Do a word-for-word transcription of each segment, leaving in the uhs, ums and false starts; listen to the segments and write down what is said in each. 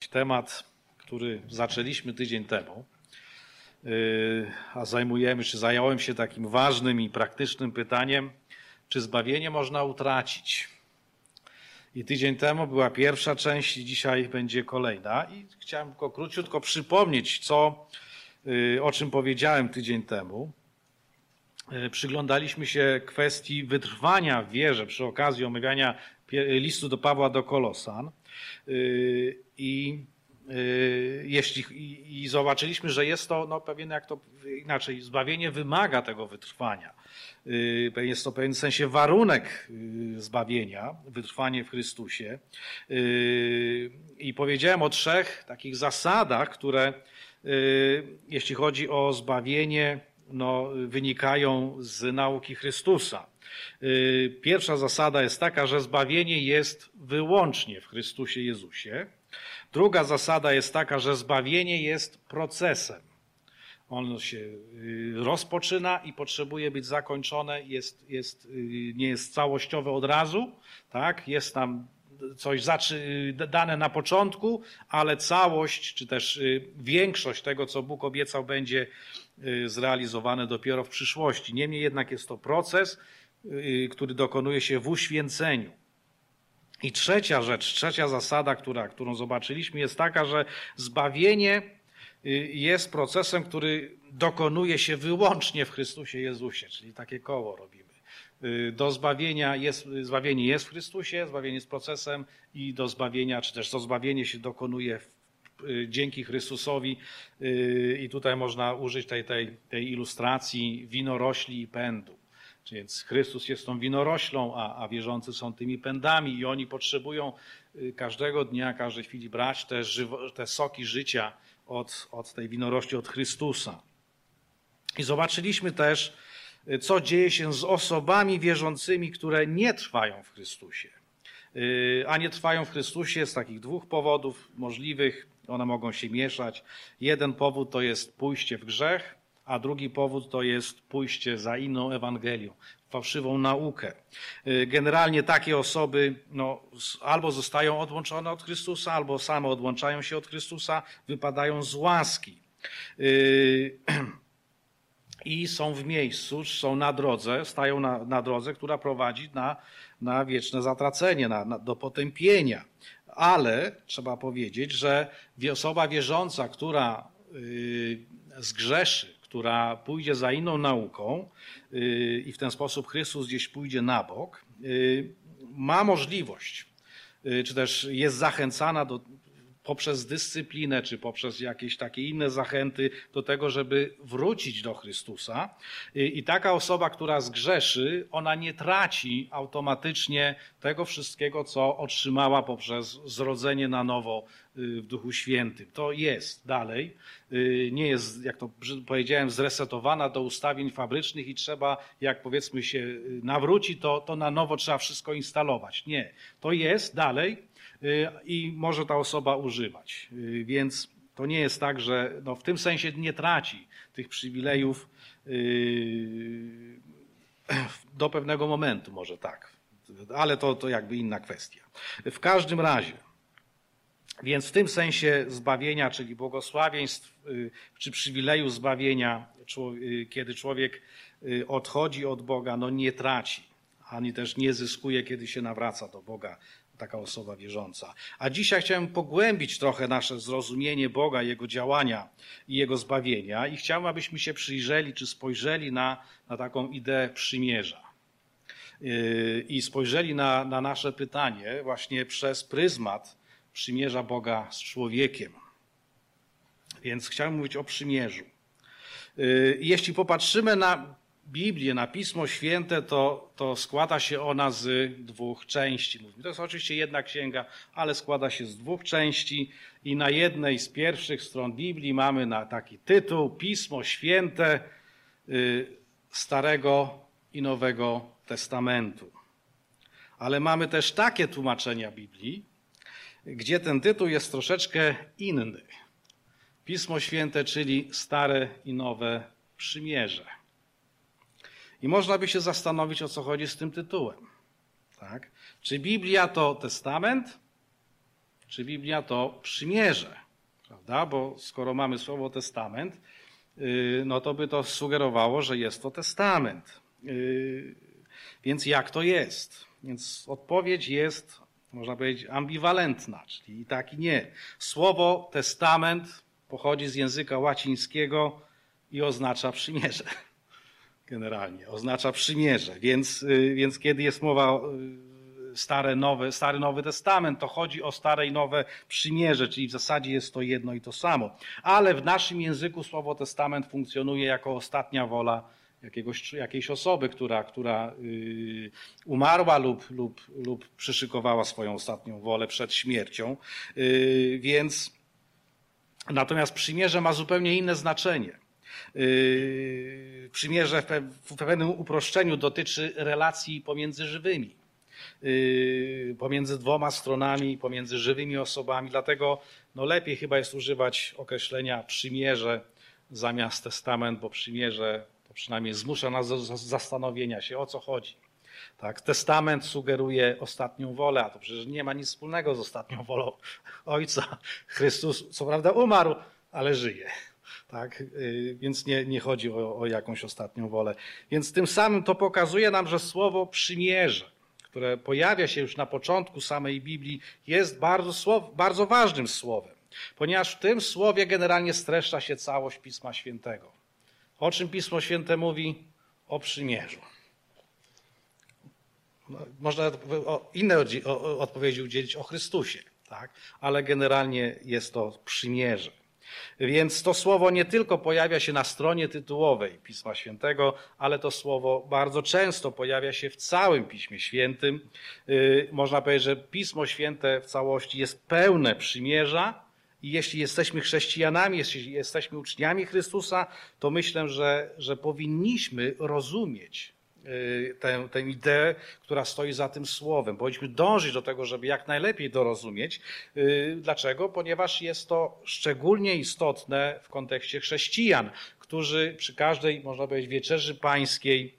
poruszyć temat, który zaczęliśmy tydzień temu, a zajmujemy, czy zająłem się takim ważnym i praktycznym pytaniem, czy zbawienie można utracić. I tydzień temu była pierwsza część i dzisiaj będzie kolejna. I chciałem tylko króciutko przypomnieć, co, o czym powiedziałem tydzień temu. Przyglądaliśmy się kwestii wytrwania w wierze przy okazji omawiania listu do Pawła do Kolosan. I jeśli i zobaczyliśmy, że jest to no, pewien, jak to inaczej, zbawienie wymaga tego wytrwania. Jest to w pewnym sensie warunek zbawienia, wytrwanie w Chrystusie. I powiedziałem o trzech takich zasadach, które jeśli chodzi o zbawienie, no, wynikają z nauki Chrystusa. Pierwsza zasada jest taka, że zbawienie jest wyłącznie w Chrystusie Jezusie. Druga zasada jest taka, że zbawienie jest procesem. Ono się rozpoczyna i potrzebuje być zakończone, jest, jest, nie jest całościowe od razu, tak? Jest tam coś dane na początku, ale całość, czy też większość tego, co Bóg obiecał, będzie zrealizowane dopiero w przyszłości. Niemniej jednak jest to proces, który dokonuje się w uświęceniu. I trzecia rzecz, trzecia zasada, która, którą zobaczyliśmy, jest taka, że zbawienie jest procesem, który dokonuje się wyłącznie w Chrystusie Jezusie, czyli takie koło robimy. Do zbawienia jest, zbawienie jest w Chrystusie, zbawienie jest procesem i do zbawienia, czy też to zbawienie się dokonuje w, dzięki Chrystusowi. I tutaj można użyć tej, tej, tej ilustracji winorośli i pędu. Więc Chrystus jest tą winoroślą, a, a wierzący są tymi pędami i oni potrzebują każdego dnia, każdej chwili brać te, żywo, te soki życia od, od tej winorośli, od Chrystusa. I zobaczyliśmy też, co dzieje się z osobami wierzącymi, które nie trwają w Chrystusie. A nie trwają w Chrystusie z takich dwóch powodów możliwych. One mogą się mieszać. Jeden powód to jest pójście w grzech, a drugi powód to jest pójście za inną Ewangelią, fałszywą naukę. Generalnie takie osoby no, albo zostają odłączone od Chrystusa, albo same odłączają się od Chrystusa, wypadają z łaski. I są w miejscu, są na drodze, stają na, na drodze, która prowadzi na, na wieczne zatracenie, na, na, do potępienia. Ale trzeba powiedzieć, że osoba wierząca, która yy, zgrzeszy, która pójdzie za inną nauką yy, i w ten sposób Chrystus gdzieś pójdzie na bok, yy, ma możliwość, yy, czy też jest zachęcana do poprzez dyscyplinę, czy poprzez jakieś takie inne zachęty do tego, żeby wrócić do Chrystusa. I taka osoba, która zgrzeszy, ona nie traci automatycznie tego wszystkiego, co otrzymała poprzez zrodzenie na nowo w Duchu Świętym. To jest dalej, nie jest, jak to powiedziałem, zresetowana do ustawień fabrycznych i trzeba, jak powiedzmy się nawróci, to, to na nowo trzeba wszystko instalować. Nie, to jest dalej, i może ta osoba używać. Więc to nie jest tak, że no w tym sensie nie traci tych przywilejów do pewnego momentu, może tak. Ale to, to jakby inna kwestia. W każdym razie, więc w tym sensie zbawienia, czyli błogosławieństw, czy przywileju zbawienia, kiedy człowiek odchodzi od Boga, no nie traci, ani też nie zyskuje, kiedy się nawraca do Boga. Taka osoba wierząca. A dzisiaj chciałem pogłębić trochę nasze zrozumienie Boga, Jego działania i Jego zbawienia i chciałem, abyśmy się przyjrzeli, czy spojrzeli na, na taką ideę przymierza. Yy, I spojrzeli na, na nasze pytanie właśnie przez pryzmat przymierza Boga z człowiekiem. Więc chciałem mówić o przymierzu. Yy, jeśli popatrzymy na Biblię, na Pismo Święte, to, to składa się ona z dwóch części. To jest oczywiście jedna księga, ale składa się z dwóch części i na jednej z pierwszych stron Biblii mamy na taki tytuł Pismo Święte Starego i Nowego Testamentu. Ale mamy też takie tłumaczenia Biblii, gdzie ten tytuł jest troszeczkę inny. Pismo Święte, czyli Stare i Nowe Przymierze. I można by się zastanowić, o co chodzi z tym tytułem. Tak? Czy Biblia to testament, czy Biblia to przymierze, prawda? Bo skoro mamy Słowo Testament, no to by to sugerowało, że jest to testament. Więc jak to jest? Więc odpowiedź jest, można powiedzieć, ambiwalentna, czyli i tak i nie. Słowo testament pochodzi z języka łacińskiego i oznacza przymierze. Generalnie oznacza przymierze. Więc, więc kiedy jest mowa stare, nowe, Stary Nowy Testament, to chodzi o Stare i Nowe Przymierze, czyli w zasadzie jest to jedno i to samo. Ale w naszym języku Słowo Testament funkcjonuje jako ostatnia wola jakiegoś, jakiejś osoby, która, która yy, umarła lub, lub, lub przyszykowała swoją ostatnią wolę przed śmiercią. Yy, więc natomiast przymierze ma zupełnie inne znaczenie. Yy, przymierze w pewnym uproszczeniu dotyczy relacji pomiędzy żywymi. Pomiędzy dwoma stronami, pomiędzy żywymi osobami. Dlatego no lepiej chyba jest używać określenia przymierze zamiast testament, bo przymierze to przynajmniej zmusza nas do zastanowienia się, o co chodzi. Tak, testament sugeruje ostatnią wolę, a to przecież nie ma nic wspólnego z ostatnią wolą Ojca. Chrystus co prawda umarł, ale żyje. Tak, więc nie, nie chodzi o, o jakąś ostatnią wolę. Więc tym samym to pokazuje nam, że słowo przymierze, które pojawia się już na początku samej Biblii, jest bardzo, słow, bardzo ważnym słowem, ponieważ w tym słowie generalnie streszcza się całość Pisma Świętego. O czym Pismo Święte mówi? O przymierzu. Można inne odpowiedzi udzielić o Chrystusie, tak? Ale generalnie jest to przymierze. Więc to słowo nie tylko pojawia się na stronie tytułowej Pisma Świętego, ale to słowo bardzo często pojawia się w całym Piśmie Świętym. Można powiedzieć, że Pismo Święte w całości jest pełne przymierza i jeśli jesteśmy chrześcijanami, jeśli jesteśmy uczniami Chrystusa, to myślę, że, że powinniśmy rozumieć Tę, tę ideę, która stoi za tym słowem. Powinniśmy dążyć do tego, żeby jak najlepiej to rozumieć. Dlaczego? Ponieważ jest to szczególnie istotne w kontekście chrześcijan, którzy przy każdej, można powiedzieć, wieczerzy pańskiej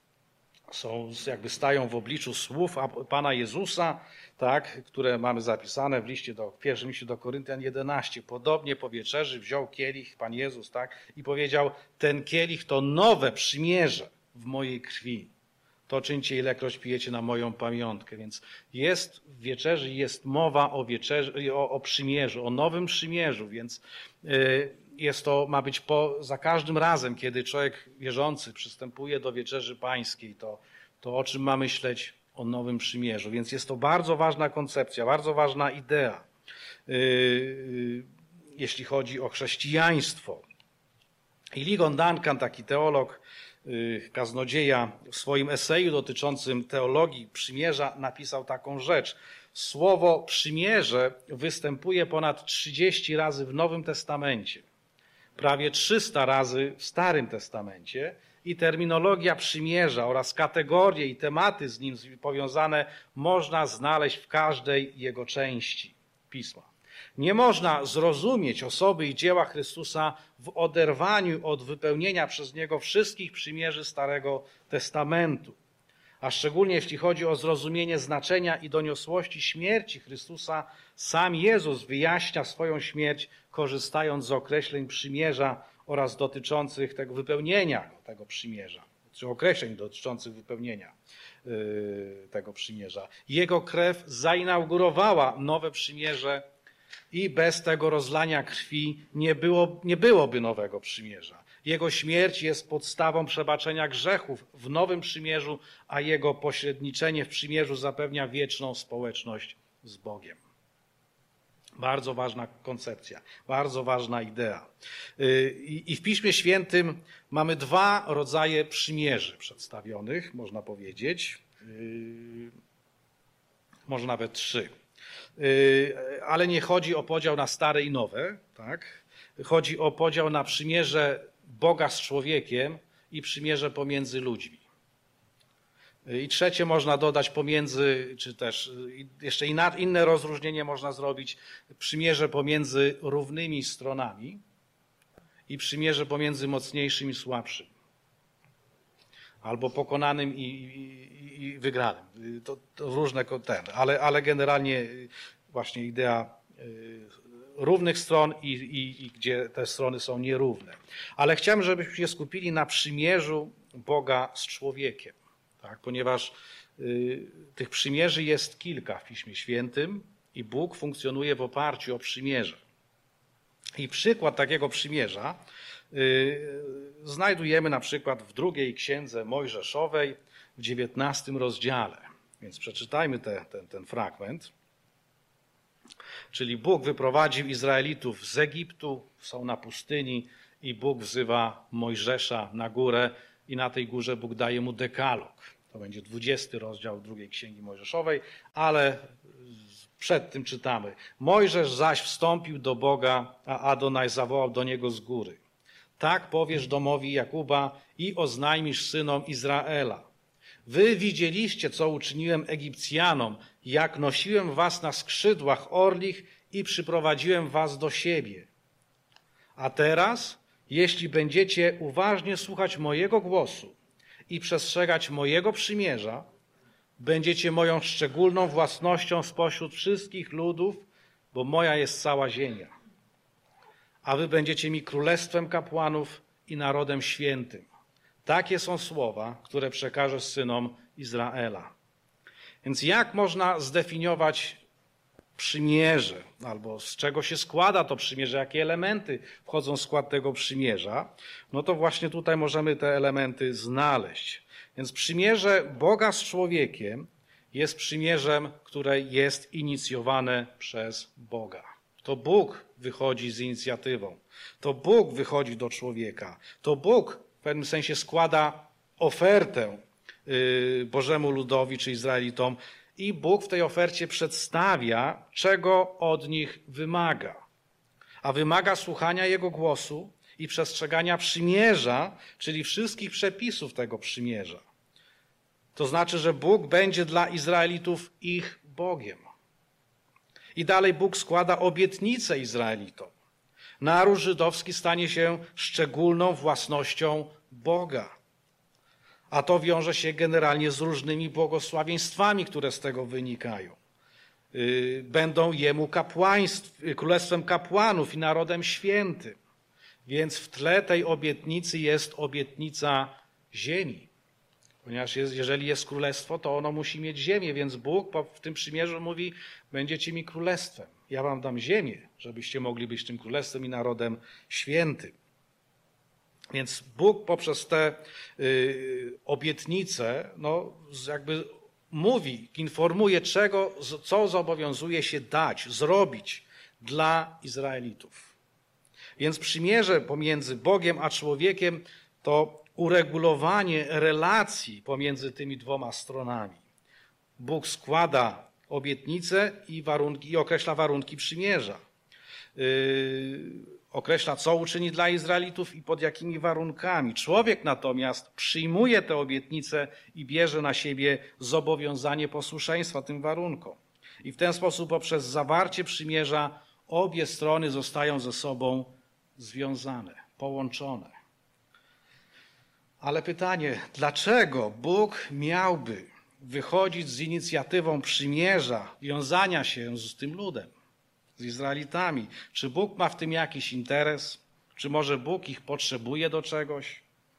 są, jakby stają w obliczu słów Pana Jezusa, tak, które mamy zapisane w liście do, w pierwszym liście do Koryntian jedenaście. Podobnie po wieczerzy wziął kielich Pan Jezus, tak, i powiedział: ten kielich to nowe przymierze w mojej krwi. To czyńcie, ilekroć pijecie na moją pamiątkę. Więc jest w wieczerzy, jest mowa o wieczerzy, o, o przymierzu, o nowym przymierzu, więc y, jest to, ma być po, za każdym razem, kiedy człowiek wierzący przystępuje do wieczerzy pańskiej, to, to o czym ma myśleć? O nowym przymierzu. Więc jest to bardzo ważna koncepcja, bardzo ważna idea, y, y, jeśli chodzi o chrześcijaństwo. I Ligon Duncan, taki teolog, kaznodzieja, w swoim eseju dotyczącym teologii przymierza napisał taką rzecz. Słowo przymierze występuje ponad trzydzieści razy w Nowym Testamencie, prawie trzysta razy w Starym Testamencie i terminologia przymierza oraz kategorie i tematy z nim powiązane można znaleźć w każdej jego części Pisma. Nie można zrozumieć osoby i dzieła Chrystusa w oderwaniu od wypełnienia przez Niego wszystkich przymierzy Starego Testamentu. A szczególnie jeśli chodzi o zrozumienie znaczenia i doniosłości śmierci Chrystusa, sam Jezus wyjaśnia swoją śmierć, korzystając z określeń przymierza oraz dotyczących tego wypełnienia tego przymierza, czy określeń dotyczących wypełnienia yy, tego przymierza. Jego krew zainaugurowała nowe przymierze i bez tego rozlania krwi nie, było, nie byłoby nowego przymierza. Jego śmierć jest podstawą przebaczenia grzechów w nowym przymierzu, a jego pośredniczenie w przymierzu zapewnia wieczną społeczność z Bogiem. Bardzo ważna koncepcja, bardzo ważna idea. I w Piśmie Świętym mamy dwa rodzaje przymierzy przedstawionych, można powiedzieć, może nawet trzy. Ale nie chodzi o podział na stare i nowe, tak? Chodzi o podział na przymierze Boga z człowiekiem i przymierze pomiędzy ludźmi. I trzecie można dodać pomiędzy, czy też jeszcze inne rozróżnienie można zrobić, przymierze pomiędzy równymi stronami i przymierze pomiędzy mocniejszym i słabszym. Albo pokonanym i, i, i wygranym. To, to różne ten, ale, ale generalnie właśnie idea równych stron i, i, i gdzie te strony są nierówne. Ale chciałem, żebyśmy się skupili na przymierzu Boga z człowiekiem, tak? Ponieważ y, tych przymierzy jest kilka w Piśmie Świętym i Bóg funkcjonuje w oparciu o przymierze. I przykład takiego przymierza y, znajdujemy na przykład w drugiej księdze Mojżeszowej w dziewiętnastym rozdziale. Więc przeczytajmy te, ten, ten fragment. Czyli Bóg wyprowadził Izraelitów z Egiptu, są na pustyni i Bóg wzywa Mojżesza na górę i na tej górze Bóg daje mu dekalog. To będzie dwudziesty rozdział drugiej księgi Mojżeszowej, ale przed tym czytamy. Mojżesz zaś wstąpił do Boga, a Adonai zawołał do niego z góry. Tak powiesz domowi Jakuba i oznajmisz synom Izraela. Wy widzieliście, co uczyniłem Egipcjanom, jak nosiłem was na skrzydłach orlich i przyprowadziłem was do siebie. A teraz, jeśli będziecie uważnie słuchać mojego głosu i przestrzegać mojego przymierza, będziecie moją szczególną własnością spośród wszystkich ludów, bo moja jest cała ziemia. A wy będziecie mi królestwem kapłanów i narodem świętym. Takie są słowa, które przekażę synom Izraela. Więc jak można zdefiniować przymierze, albo z czego się składa to przymierze, jakie elementy wchodzą w skład tego przymierza? No to właśnie tutaj możemy te elementy znaleźć. Więc przymierze Boga z człowiekiem jest przymierzem, które jest inicjowane przez Boga. To Bóg wychodzi z inicjatywą. To Bóg wychodzi do człowieka. To Bóg w pewnym sensie składa ofertę Bożemu ludowi czy Izraelitom i Bóg w tej ofercie przedstawia, czego od nich wymaga. A wymaga słuchania Jego głosu i przestrzegania przymierza, czyli wszystkich przepisów tego przymierza. To znaczy, że Bóg będzie dla Izraelitów ich Bogiem. I dalej Bóg składa obietnicę Izraelitom. Naród żydowski stanie się szczególną własnością Boga. A to wiąże się generalnie z różnymi błogosławieństwami, które z tego wynikają. Będą jemu kapłaństw, królestwem kapłanów i narodem świętym. Więc w tle tej obietnicy jest obietnica ziemi. Ponieważ jest, jeżeli jest królestwo, to ono musi mieć ziemię, więc Bóg w tym przymierzu mówi, będziecie mi królestwem. Ja wam dam ziemię, żebyście mogli być tym królestwem i narodem świętym. Więc Bóg poprzez te y, obietnice no, jakby mówi, informuje, czego, co zobowiązuje się dać, zrobić dla Izraelitów. Więc przymierze pomiędzy Bogiem a człowiekiem to uregulowanie relacji pomiędzy tymi dwoma stronami. Bóg składa obietnice i, warunki, i określa warunki przymierza. Yy, określa, co uczyni dla Izraelitów i pod jakimi warunkami. Człowiek natomiast przyjmuje te obietnice i bierze na siebie zobowiązanie posłuszeństwa tym warunkom. I w ten sposób poprzez zawarcie przymierza obie strony zostają ze sobą związane, połączone. Ale pytanie, dlaczego Bóg miałby wychodzić z inicjatywą przymierza, wiązania się z tym ludem, z Izraelitami? Czy Bóg ma w tym jakiś interes? Czy może Bóg ich potrzebuje do czegoś?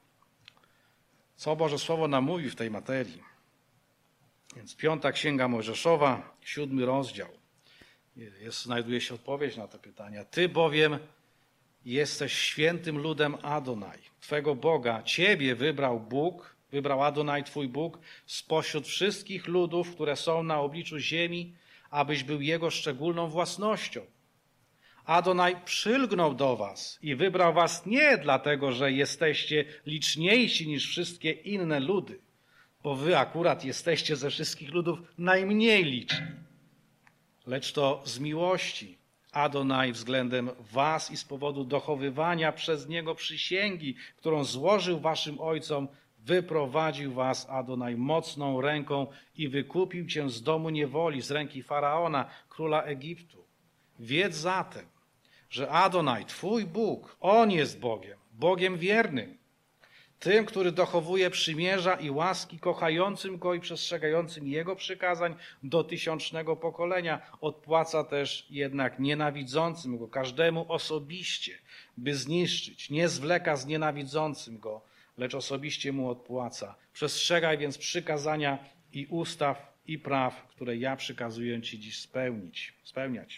Co Boże Słowo nam mówi w tej materii? Więc piąta Księga Mojżeszowa, siódmy rozdział. Jest, znajduje się odpowiedź na te pytania. Ty bowiem jesteś świętym ludem Adonai, Twego Boga. Ciebie wybrał Bóg, wybrał Adonai, Twój Bóg, spośród wszystkich ludów, które są na obliczu ziemi, abyś był Jego szczególną własnością. Adonai przylgnął do was i wybrał was nie dlatego, że jesteście liczniejsi niż wszystkie inne ludy, bo wy akurat jesteście ze wszystkich ludów najmniej liczni, lecz to z miłości Adonai względem was i z powodu dochowywania przez Niego przysięgi, którą złożył waszym ojcom, wyprowadził was Adonai mocną ręką i wykupił cię z domu niewoli, z ręki Faraona, króla Egiptu. Wiedz zatem, że Adonai, Twój Bóg, On jest Bogiem, Bogiem wiernym. Tym, który dochowuje przymierza i łaski, kochającym Go i przestrzegającym Jego przykazań do tysiącznego pokolenia, odpłaca też jednak nienawidzącym Go, każdemu osobiście, by zniszczyć. Nie zwleka z nienawidzącym Go, lecz osobiście Mu odpłaca. Przestrzegaj więc przykazania i ustaw i praw, które ja przykazuję Ci dziś spełnić, spełniać.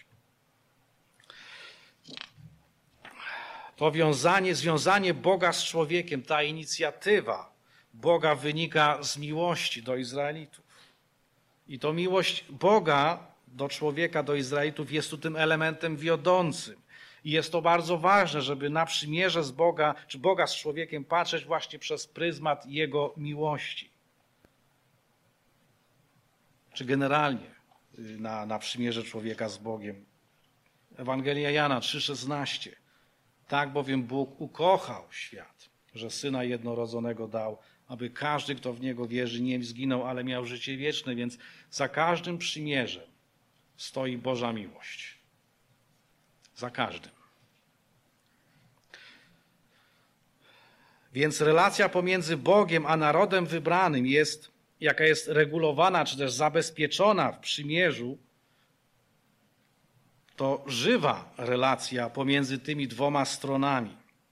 To wiązanie, związanie Boga z człowiekiem, ta inicjatywa Boga wynika z miłości do Izraelitów. I to miłość Boga do człowieka, do Izraelitów jest tu tym elementem wiodącym. I jest to bardzo ważne, żeby na przymierze z Boga, czy Boga z człowiekiem patrzeć właśnie przez pryzmat Jego miłości. Czy generalnie na, na przymierze człowieka z Bogiem. Ewangelia Jana trzy szesnaście. Tak bowiem Bóg ukochał świat, że Syna jednorodzonego dał, aby każdy, kto w Niego wierzy, nie zginął, ale miał życie wieczne. Więc za każdym przymierzem stoi Boża miłość. Za każdym. Więc relacja pomiędzy Bogiem a narodem wybranym jest, jaka jest regulowana, czy też zabezpieczona w przymierzu, to żywa relacja pomiędzy tymi dwoma stronami.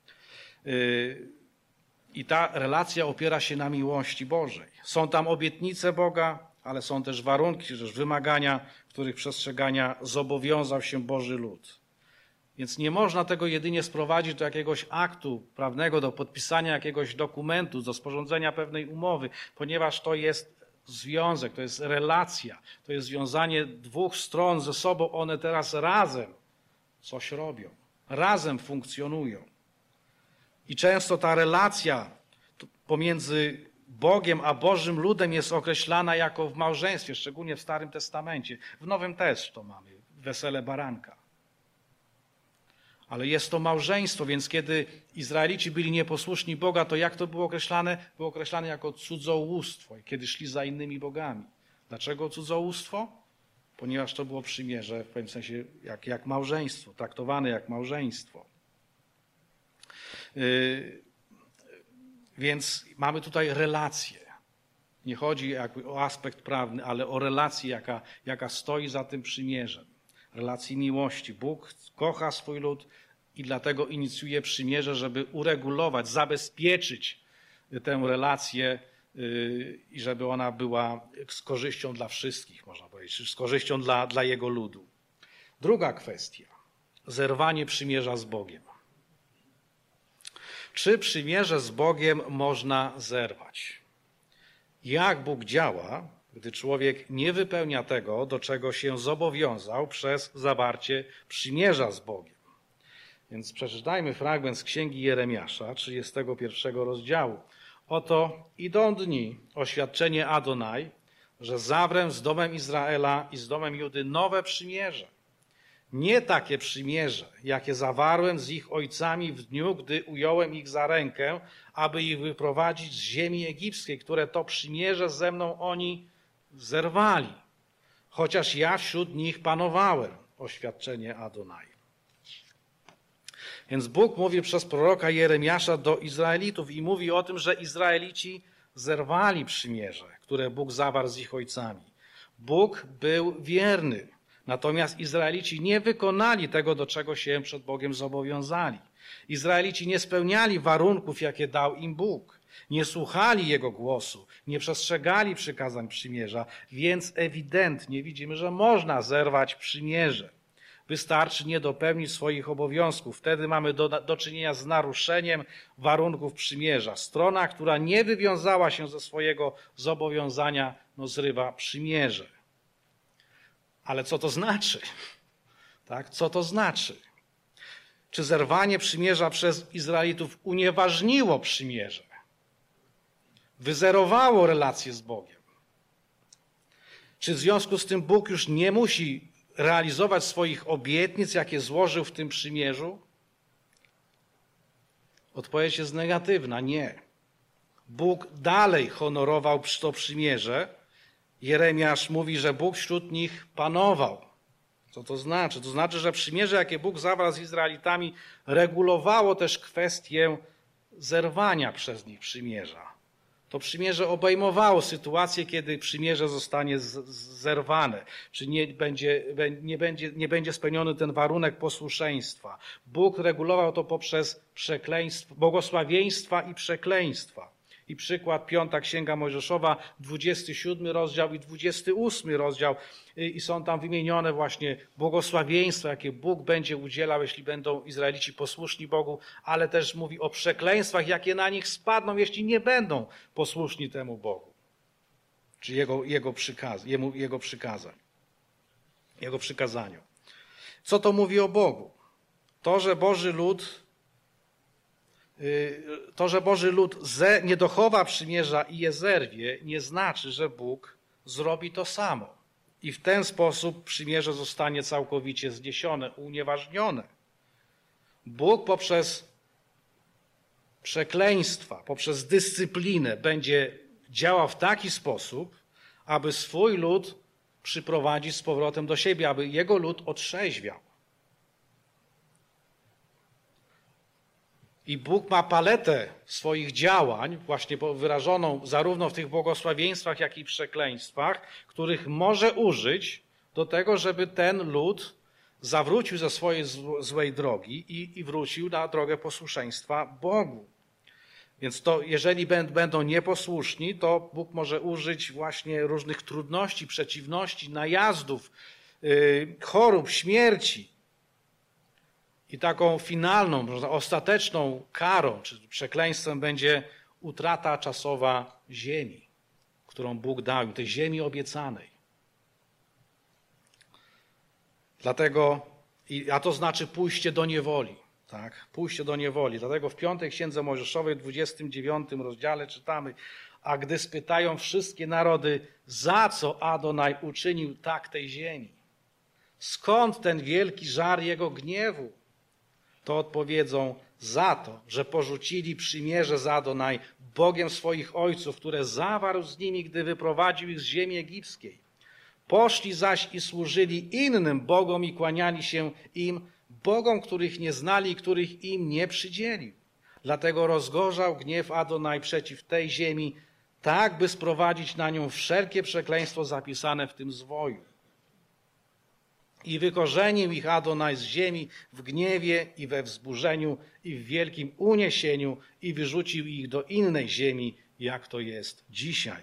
I ta relacja opiera się na miłości Bożej. Są tam obietnice Boga, ale są też warunki, czy też wymagania, których przestrzegania zobowiązał się Boży lud. Więc nie można tego jedynie sprowadzić do jakiegoś aktu prawnego, do podpisania jakiegoś dokumentu, do sporządzenia pewnej umowy, ponieważ to jest związek, to jest relacja, to jest związanie dwóch stron ze sobą. One teraz razem coś robią, razem funkcjonują. I często ta relacja pomiędzy Bogiem a Bożym ludem jest określana jako w małżeństwie, szczególnie w Starym Testamencie. W Nowym też to mamy, wesele baranka. Ale jest to małżeństwo, więc kiedy Izraelici byli nieposłuszni Boga, to jak to było określane? Było określane jako cudzołóstwo, kiedy szli za innymi bogami. Dlaczego cudzołóstwo? Ponieważ to było przymierze, w pewnym sensie jak, jak małżeństwo, traktowane jak małżeństwo. Yy, więc mamy tutaj relację. Nie chodzi jakby o aspekt prawny, ale o relację, jaka, jaka stoi za tym przymierzem. Relacji miłości. Bóg kocha swój lud i dlatego inicjuje przymierze, żeby uregulować, zabezpieczyć tę relację i żeby ona była z korzyścią dla wszystkich, można powiedzieć, z korzyścią dla, dla Jego ludu. Druga kwestia. Zerwanie przymierza z Bogiem. Czy przymierze z Bogiem można zerwać? Jak Bóg działa, gdy człowiek nie wypełnia tego, do czego się zobowiązał przez zawarcie przymierza z Bogiem? Więc przeczytajmy fragment z Księgi Jeremiasza, trzydziestego pierwszego rozdziału. Oto idą dni, oświadczenie Adonai, że zawrę z domem Izraela i z domem Judy nowe przymierze. Nie takie przymierze, jakie zawarłem z ich ojcami w dniu, gdy ująłem ich za rękę, aby ich wyprowadzić z ziemi egipskiej, które to przymierze ze mną oni zerwali, chociaż ja wśród nich panowałem. Oświadczenie Adonai. Więc Bóg mówi przez proroka Jeremiasza do Izraelitów i mówi o tym, że Izraelici zerwali przymierze, które Bóg zawarł z ich ojcami. Bóg był wierny, natomiast Izraelici nie wykonali tego, do czego się przed Bogiem zobowiązali. Izraelici nie spełniali warunków, jakie dał im Bóg. Nie słuchali Jego głosu, nie przestrzegali przykazań przymierza, więc ewidentnie widzimy, że można zerwać przymierze. Wystarczy nie dopełnić swoich obowiązków. Wtedy mamy do, do czynienia z naruszeniem warunków przymierza. Strona, która nie wywiązała się ze swojego zobowiązania, no zrywa przymierze. Ale co to znaczy? Tak? Co to znaczy? Czy zerwanie przymierza przez Izraelitów unieważniło przymierze? Wyzerowało relacje z Bogiem? Czy w związku z tym Bóg już nie musi realizować swoich obietnic, jakie złożył w tym przymierzu? Odpowiedź jest negatywna. Nie. Bóg dalej honorował to przymierze. Jeremiasz mówi, że Bóg wśród nich panował. Co to znaczy? To znaczy, że przymierze, jakie Bóg zawarł z Izraelitami, regulowało też kwestię zerwania przez nich przymierza. To przymierze obejmowało sytuację, kiedy przymierze zostanie z, zerwane, czy nie będzie, nie, będzie, nie będzie spełniony ten warunek posłuszeństwa. Bóg regulował to poprzez przekleństwo, błogosławieństwa i przekleństwa. I przykład, piąta Księga Mojżeszowa, dwudziesty siódmy rozdział i dwudziesty ósmy rozdział. I są tam wymienione właśnie błogosławieństwa, jakie Bóg będzie udzielał, jeśli będą Izraelici posłuszni Bogu, ale też mówi o przekleństwach, jakie na nich spadną, jeśli nie będą posłuszni temu Bogu. Czy Jego, jego, przykaz, jemu, jego przykazań, Jego przykazaniu. Co to mówi o Bogu? To, że Boży lud To, że Boży lud nie dochowa przymierza i je zerwie, nie znaczy, że Bóg zrobi to samo. I w ten sposób przymierze zostanie całkowicie zniesione, unieważnione. Bóg poprzez przekleństwa, poprzez dyscyplinę będzie działał w taki sposób, aby swój lud przyprowadzić z powrotem do siebie, aby jego lud otrzeźwiał. I Bóg ma paletę swoich działań, właśnie wyrażoną zarówno w tych błogosławieństwach, jak i przekleństwach, których może użyć do tego, żeby ten lud zawrócił ze swojej złej drogi i, i wrócił na drogę posłuszeństwa Bogu. Więc to, jeżeli będą nieposłuszni, to Bóg może użyć właśnie różnych trudności, przeciwności, najazdów, yy, chorób, śmierci. I taką finalną, ostateczną karą czy przekleństwem będzie utrata czasowa ziemi, którą Bóg dał im, tej ziemi obiecanej. Dlatego, a to znaczy pójście do niewoli, tak? Pójście do niewoli. Dlatego w piątej Księdze Mojżeszowej, w dwudziestym dziewiątym rozdziale czytamy: a gdy spytają wszystkie narody, za co Adonai uczynił tak tej ziemi? Skąd ten wielki żar jego gniewu? To odpowiedzą: za to, że porzucili przymierze z Adonai, Bogiem swoich ojców, które zawarł z nimi, gdy wyprowadził ich z ziemi egipskiej. Poszli zaś i służyli innym bogom i kłaniali się im, bogom, których nie znali i których im nie przydzielił. Dlatego rozgorzał gniew Adonai przeciw tej ziemi, tak by sprowadzić na nią wszelkie przekleństwo zapisane w tym zwoju. I wykorzenił ich Adonai z ziemi w gniewie i we wzburzeniu i w wielkim uniesieniu i wyrzucił ich do innej ziemi, jak to jest dzisiaj.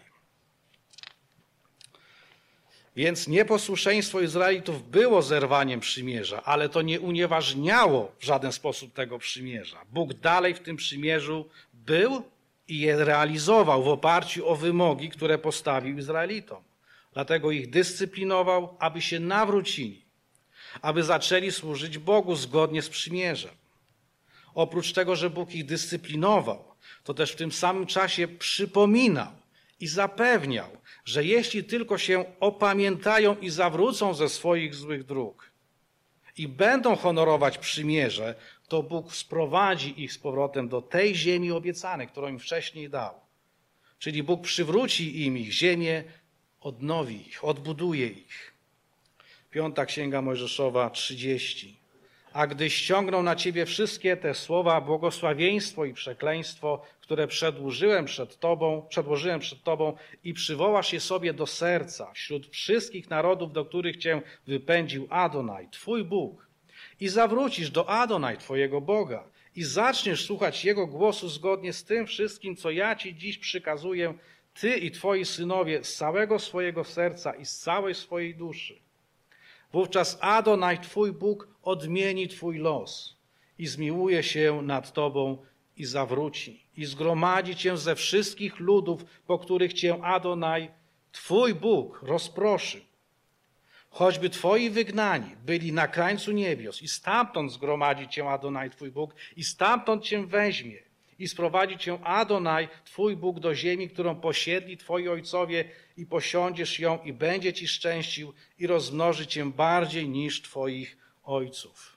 Więc nieposłuszeństwo Izraelitów było zerwaniem przymierza, ale to nie unieważniało w żaden sposób tego przymierza. Bóg dalej w tym przymierzu był i je realizował w oparciu o wymogi, które postawił Izraelitom. Dlatego ich dyscyplinował, aby się nawrócili, aby zaczęli służyć Bogu zgodnie z przymierzem. Oprócz tego, że Bóg ich dyscyplinował, to też w tym samym czasie przypominał i zapewniał, że jeśli tylko się opamiętają i zawrócą ze swoich złych dróg i będą honorować przymierze, to Bóg sprowadzi ich z powrotem do tej ziemi obiecanej, którą im wcześniej dał. Czyli Bóg przywróci im ich ziemię, odnowi ich, odbuduje ich. Piąta Księga Mojżeszowa trzydzieści. A gdy ściągną na ciebie wszystkie te słowa, błogosławieństwo i przekleństwo, które przedłożyłem przed tobą, przedłożyłem przed tobą i przywołasz je sobie do serca wśród wszystkich narodów, do których cię wypędził Adonai, twój Bóg, i zawrócisz do Adonai, twojego Boga, i zaczniesz słuchać Jego głosu zgodnie z tym wszystkim, co ja ci dziś przykazuję, ty i twoi synowie z całego swojego serca i z całej swojej duszy. Wówczas Adonai, twój Bóg, odmieni twój los i zmiłuje się nad tobą i zawróci i zgromadzi cię ze wszystkich ludów, po których cię Adonai, twój Bóg, rozproszył. Choćby twoi wygnani byli na krańcu niebios i stamtąd zgromadzi cię Adonai, twój Bóg, i stamtąd cię weźmie i sprowadzi cię Adonai, twój Bóg, do ziemi, którą posiedli twoi ojcowie, i posiądziesz ją i będzie ci szczęścił i rozmnoży cię bardziej niż twoich ojców.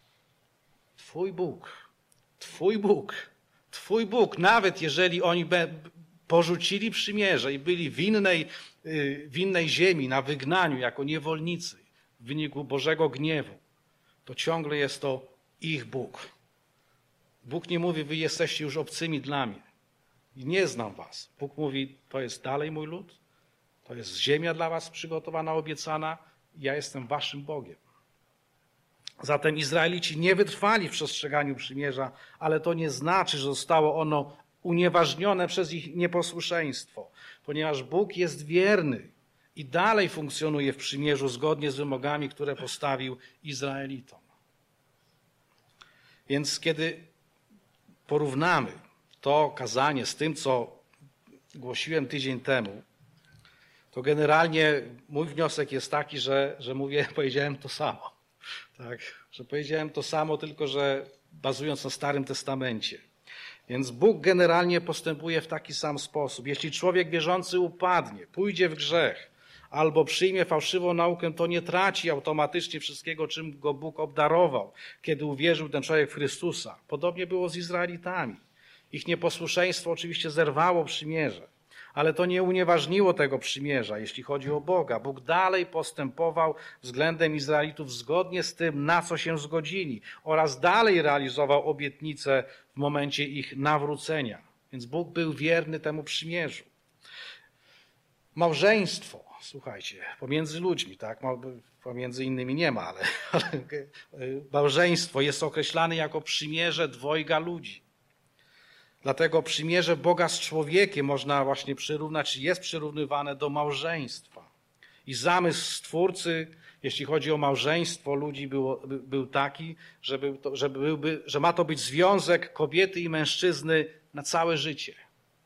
Twój Bóg, twój Bóg, twój Bóg, nawet jeżeli oni porzucili przymierze i byli w innej, w innej ziemi, na wygnaniu jako niewolnicy w wyniku Bożego gniewu, to ciągle jest to ich Bóg. Bóg nie mówi, wy jesteście już obcymi dla mnie i nie znam was. Bóg mówi, to jest dalej mój lud, to jest ziemia dla was przygotowana, obiecana, ja jestem waszym Bogiem. Zatem Izraelici nie wytrwali w przestrzeganiu przymierza, ale to nie znaczy, że zostało ono unieważnione przez ich nieposłuszeństwo, ponieważ Bóg jest wierny i dalej funkcjonuje w przymierzu zgodnie z wymogami, które postawił Izraelitom. Więc kiedy porównamy to kazanie z tym, co głosiłem tydzień temu, to generalnie mój wniosek jest taki, że, że mówię, powiedziałem to samo. Tak, że powiedziałem to samo, tylko że bazując na Starym Testamencie. Więc Bóg generalnie postępuje w taki sam sposób. Jeśli człowiek wierzący upadnie, pójdzie w grzech albo przyjmie fałszywą naukę, to nie traci automatycznie wszystkiego, czym go Bóg obdarował, kiedy uwierzył ten człowiek w Chrystusa. Podobnie było z Izraelitami. Ich nieposłuszeństwo oczywiście zerwało przymierze, ale to nie unieważniło tego przymierza, jeśli chodzi o Boga. Bóg dalej postępował względem Izraelitów zgodnie z tym, na co się zgodzili, oraz dalej realizował obietnice w momencie ich nawrócenia. Więc Bóg był wierny temu przymierzu. Małżeństwo, słuchajcie, pomiędzy ludźmi, tak, pomiędzy innymi nie ma, ale, ale małżeństwo jest określane jako przymierze dwojga ludzi. Dlatego przymierze Boga z człowiekiem można właśnie przyrównać, jest przyrównywane do małżeństwa. I zamysł Stwórcy, jeśli chodzi o małżeństwo ludzi, było, był taki, że, był to, że, byłby, że ma to być związek kobiety i mężczyzny na całe życie,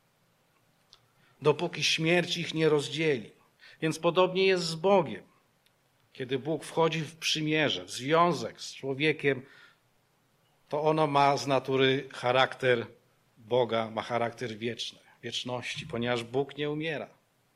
dopóki śmierć ich nie rozdzieli. Więc podobnie jest z Bogiem. Kiedy Bóg wchodzi w przymierze, w związek z człowiekiem, to ono ma z natury charakter Boga, ma charakter wieczny, wieczności, ponieważ Bóg nie umiera.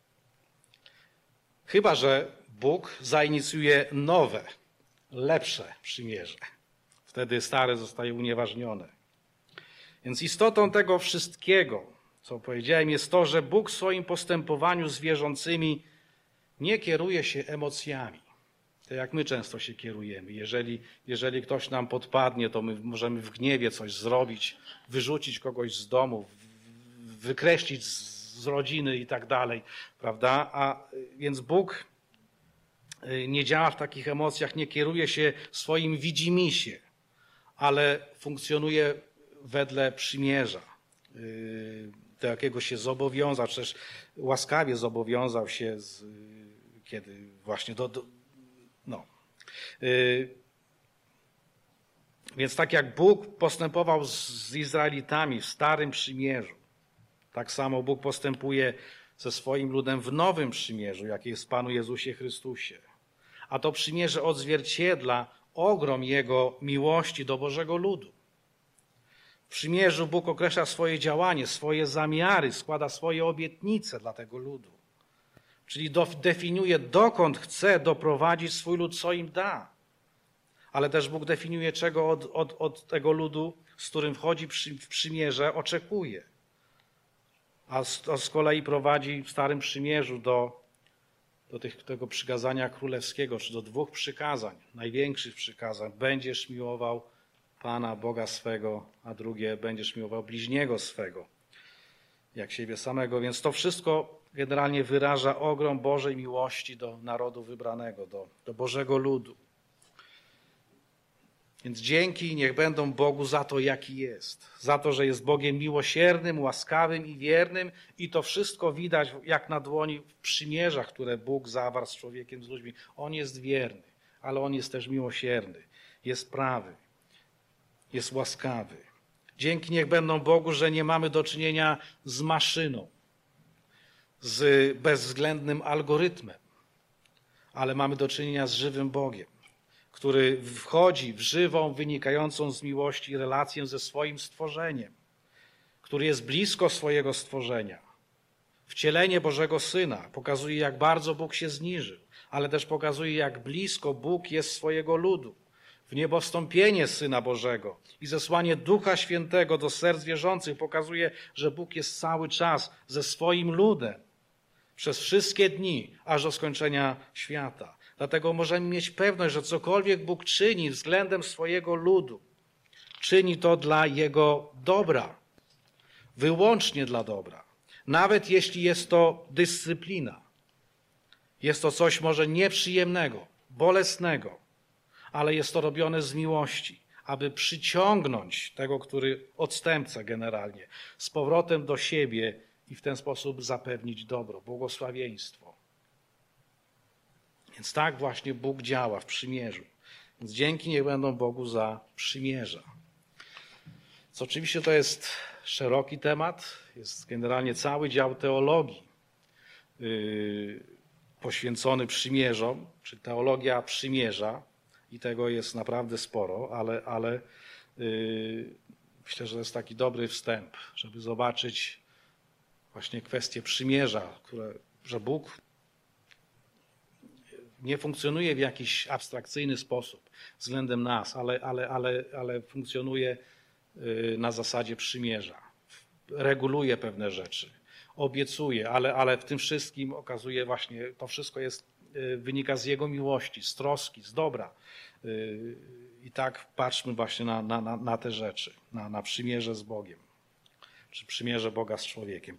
Chyba że Bóg zainicjuje nowe, lepsze przymierze. Wtedy stare zostaje unieważnione. Więc istotą tego wszystkiego, co powiedziałem, jest to, że Bóg w swoim postępowaniu z wierzącymi nie kieruje się emocjami. Tak jak my często się kierujemy. Jeżeli, jeżeli ktoś nam podpadnie, to my możemy w gniewie coś zrobić, wyrzucić kogoś z domu, wykreślić z, z rodziny i tak dalej, prawda? A więc Bóg nie działa w takich emocjach, nie kieruje się swoim widzimisię, ale funkcjonuje wedle przymierza, do jakiego się zobowiązał, przecież łaskawie zobowiązał się, z, kiedy właśnie do, do no. Yy, więc tak jak Bóg postępował z, z Izraelitami w Starym Przymierzu, tak samo Bóg postępuje ze swoim ludem w Nowym Przymierzu, jakie jest w Panu Jezusie Chrystusie. A to przymierze odzwierciedla ogrom Jego miłości do Bożego ludu. W przymierzu Bóg określa swoje działanie, swoje zamiary, składa swoje obietnice dla tego ludu. Czyli definiuje, dokąd chce doprowadzić swój lud, co im da. Ale też Bóg definiuje, czego od, od, od tego ludu, z którym wchodzi w przymierze, oczekuje. A z, z kolei prowadzi w Starym Przymierzu do, do tych, tego przykazania królewskiego, czy do dwóch przykazań, największych przykazań. Będziesz miłował Pana Boga swego, a drugie, będziesz miłował bliźniego swego, jak siebie samego. Więc to wszystko generalnie wyraża ogrom Bożej miłości do narodu wybranego, do, do Bożego ludu. Więc dzięki niech będą Bogu za to, jaki jest. Za to, że jest Bogiem miłosiernym, łaskawym i wiernym. I to wszystko widać jak na dłoni w przymierzach, które Bóg zawarł z człowiekiem, z ludźmi. On jest wierny, ale On jest też miłosierny, jest prawy, jest łaskawy. Dzięki niech będą Bogu, że nie mamy do czynienia z maszyną, z bezwzględnym algorytmem, ale mamy do czynienia z żywym Bogiem, który wchodzi w żywą, wynikającą z miłości relację ze swoim stworzeniem, który jest blisko swojego stworzenia. Wcielenie Bożego Syna pokazuje, jak bardzo Bóg się zniżył, ale też pokazuje, jak blisko Bóg jest swojego ludu. W niebo wstąpienie Syna Bożego i zesłanie Ducha Świętego do serc wierzących pokazuje, że Bóg jest cały czas ze swoim ludem przez wszystkie dni, aż do skończenia świata. Dlatego możemy mieć pewność, że cokolwiek Bóg czyni względem swojego ludu, czyni to dla jego dobra, wyłącznie dla dobra. Nawet jeśli jest to dyscyplina, jest to coś może nieprzyjemnego, bolesnego, ale jest to robione z miłości, aby przyciągnąć tego, który odstępcę generalnie, z powrotem do siebie i w ten sposób zapewnić dobro, błogosławieństwo. Więc tak właśnie Bóg działa w przymierzu. Więc dzięki niech będą Bogu za przymierza. Co oczywiście to jest szeroki temat, jest generalnie cały dział teologii yy, poświęcony przymierzom, czy teologia przymierza i tego jest naprawdę sporo, ale, ale yy, myślę, że to jest taki dobry wstęp, żeby zobaczyć właśnie kwestię przymierza, które, że Bóg nie funkcjonuje w jakiś abstrakcyjny sposób względem nas, ale, ale, ale, ale funkcjonuje na zasadzie przymierza. Reguluje pewne rzeczy, obiecuje, ale, ale w tym wszystkim okazuje właśnie, to wszystko jest, wynika z Jego miłości, z troski, z dobra. I tak patrzmy właśnie na, na, na te rzeczy, na, na przymierze z Bogiem, czy przymierze Boga z człowiekiem.